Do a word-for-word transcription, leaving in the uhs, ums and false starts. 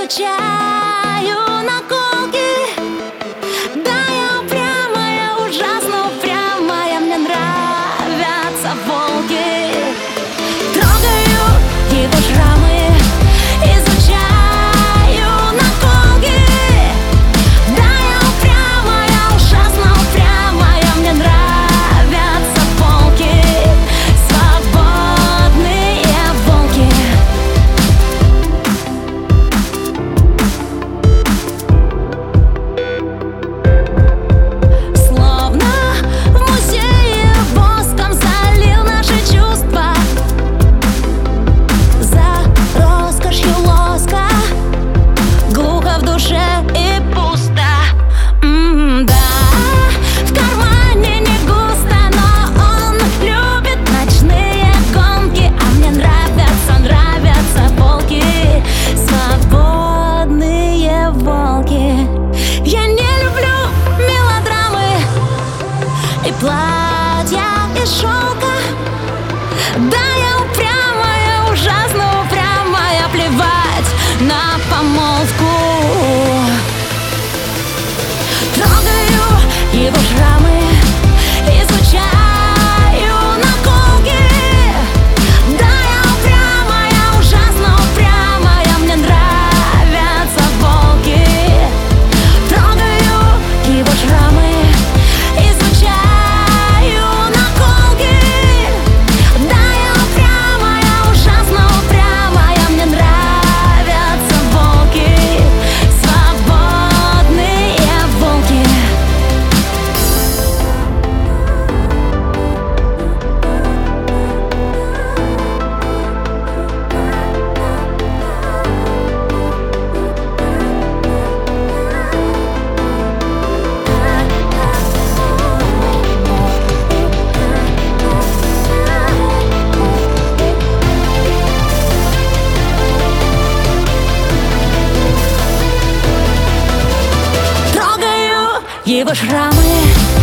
изучаю наколки. Да, я упрямая, ужасно упрямая, мне нравятся волки. Трогаю его шрамы, изучаю наколки. Да, я упрямая, ужасно упрямая, мне нравятся волки. Свободные волки. Словно в музее воском залил наши чувства. За роскошью лоска глухо в душе и пусто. М, да, в кармане не густо, но он любит ночные гонки. А мне нравятся, нравятся волки. Свободные волки. Я не люблю мелодрамы и платья из шелка. Да, я упрямая, ужасно упрямая, плевать на помолвку. Трогаю его шрамы, изучаю наколки. Да, я упрямая, ужасно упрямая, мне нравятся волки. Трогаю его шрамы, изучаю наколки. Да, я упрямая, ужасно упрямая, мне нравятся волки. Свободные волки. Трогаю его шрамы,